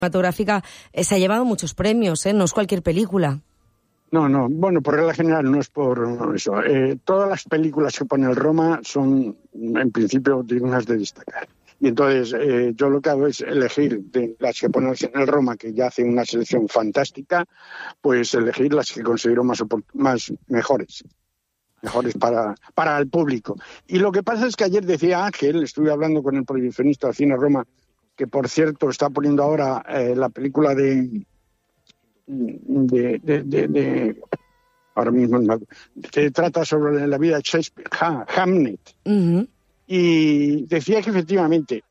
cinematográfica se ha llevado muchos premios, no es cualquier película. No, bueno, por regla general no es por eso. Todas las películas que pone el Roma son, en principio, dignas de destacar. Y entonces yo lo que hago es elegir de las que pone el Roma, que ya hace una selección fantástica, pues elegir las que considero más mejores para el público. Y lo que pasa es que ayer decía Ángel, estuve hablando con el proyeccionista de Cine Roma, que por cierto está poniendo ahora la película de ahora mismo que trata sobre la vida de Shakespeare, Hamlet. Uh-huh. Y decía que efectivamente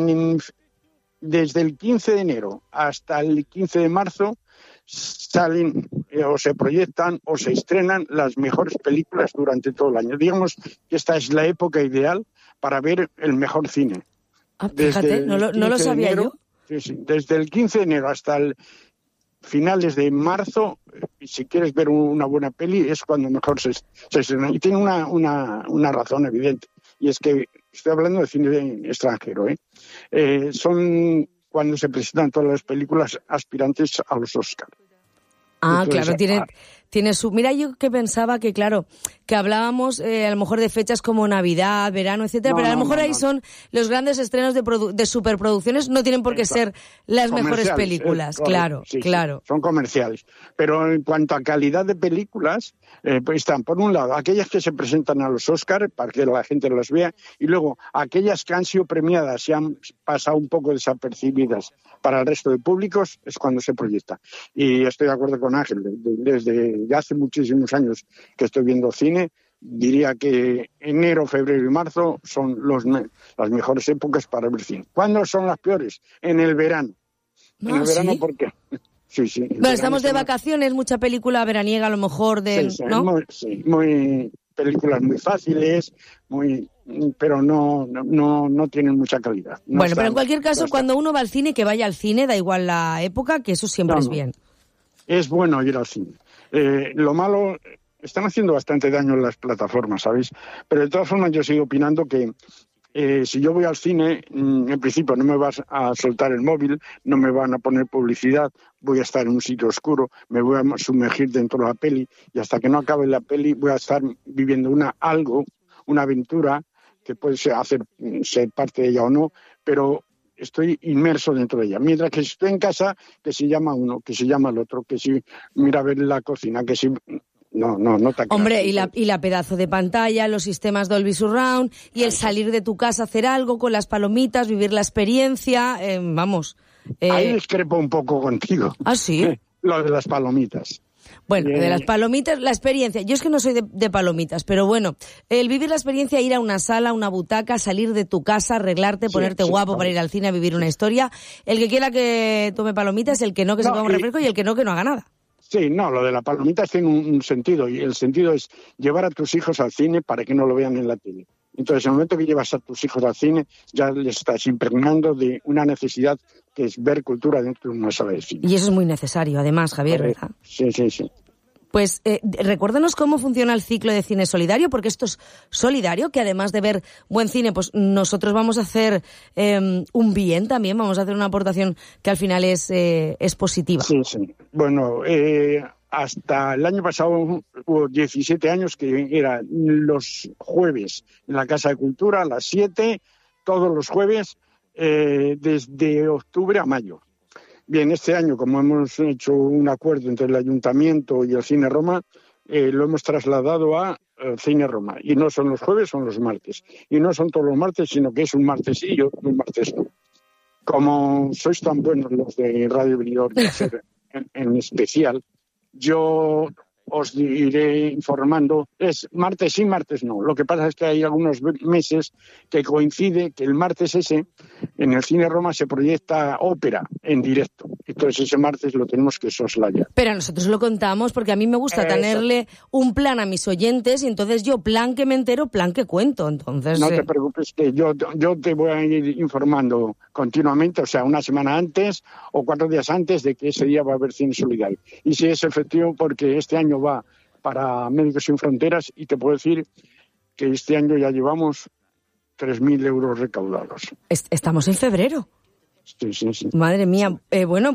desde el 15 de enero hasta el 15 de marzo salen o se proyectan o se estrenan las mejores películas durante todo el año. Digamos que esta es la época ideal para ver el mejor cine. Fíjate, no lo sabía yo. Sí, desde el 15 de enero hasta el finales de marzo, si quieres ver una buena peli, es cuando mejor se estrena. Y tiene una razón evidente, y es que estoy hablando de cine extranjero. Son cuando se presentan todas las películas aspirantes a los Oscar. Entonces, claro, tiene su... Mira, yo que pensaba que, claro, que hablábamos a lo mejor de fechas como Navidad, verano, etcétera, pero a lo mejor ahí son los grandes estrenos de superproducciones, no tienen por qué ser las mejores películas, claro. Sí, son comerciales. Pero en cuanto a calidad de películas, pues están, por un lado, aquellas que se presentan a los Oscar para que la gente las vea, y luego aquellas que han sido premiadas y han pasado un poco desapercibidas para el resto de públicos, es cuando se proyecta. Y estoy de acuerdo con Ángel, desde ya hace muchísimos años que estoy viendo cine, diría que enero, febrero y marzo son las mejores épocas para ver cine. ¿Cuándo son las peores? En el verano. En el verano, ¿sí? ¿Por qué? Sí. Bueno, estamos de vacaciones, mucha película veraniega a lo mejor, ¿no? Muy películas muy fáciles, pero no tienen mucha calidad. Bueno, pero en cualquier caso, cuando uno va al cine, que vaya al cine, da igual la época, que eso siempre es bien. Es bueno ir al cine. Lo malo, están haciendo bastante daño en las plataformas, ¿sabéis? Pero de todas formas yo sigo opinando que si yo voy al cine, en principio no me vas a soltar el móvil, no me van a poner publicidad, voy a estar en un sitio oscuro, me voy a sumergir dentro de la peli, y hasta que no acabe la peli voy a estar viviendo una aventura que puede ser parte de ella o no, pero estoy inmerso dentro de ella. Mientras que si estoy en casa, que si llama uno, que si llama el otro, que si mira a ver la cocina, que si... No te aclaras. Hombre, y la pedazo de pantalla, los sistemas Dolby Surround, y el salir de tu casa, hacer algo con las palomitas, vivir la experiencia, vamos. Ahí discrepo un poco contigo. ¿Ah, sí? Lo de las palomitas. Bueno, de las palomitas, la experiencia. Yo es que no soy de palomitas, pero bueno, el vivir la experiencia, ir a una sala, una butaca, salir de tu casa, arreglarte, ponerte guapo para ir al cine a vivir una historia. El que quiera que tome palomitas, el que no, que se ponga un refresco, y el que no haga nada. Sí, lo de la palomita tiene un sentido, y el sentido es llevar a tus hijos al cine para que no lo vean en la tele. Entonces, en el momento que llevas a tus hijos al cine, ya les estás impregnando de una necesidad que es ver cultura dentro de una sala de cine. Y eso es muy necesario, además, Javier, ¿verdad? Sí. Pues recuérdanos cómo funciona el ciclo de cine solidario, porque esto es solidario, que además de ver buen cine, pues nosotros vamos a hacer un bien también, vamos a hacer una aportación que al final es positiva. Sí. Bueno, hasta el año pasado hubo 17 años que eran los jueves en la Casa de Cultura a las 7, todos los jueves, desde octubre a mayo. Bien, este año, como hemos hecho un acuerdo entre el Ayuntamiento y el Cine Roma, lo hemos trasladado a Cine Roma. Y no son los jueves, son los martes. Y no son todos los martes, sino que es un martes sí y un martes no. Como sois tan buenos los de Radio Benidorm, en especial, yo os iré informando. Es martes sí, martes no. Lo que pasa es que hay algunos meses que coincide que el martes ese, en el Cine Roma, se proyecta ópera en directo. Entonces ese martes lo tenemos que soslayar. Pero nosotros lo contamos porque a mí me gusta tenerle un plan a mis oyentes, y entonces yo plan que me entero, plan que cuento. Entonces no te preocupes, que yo te voy a ir informando continuamente, o sea, una semana antes o 4 días antes de que ese día va a haber cine solidario. Y si es efectivo, porque este año va para Médicos Sin Fronteras, y te puedo decir que este año ya llevamos 3.000 euros recaudados. Estamos en febrero. Sí, sí, sí. Madre mía. Bueno,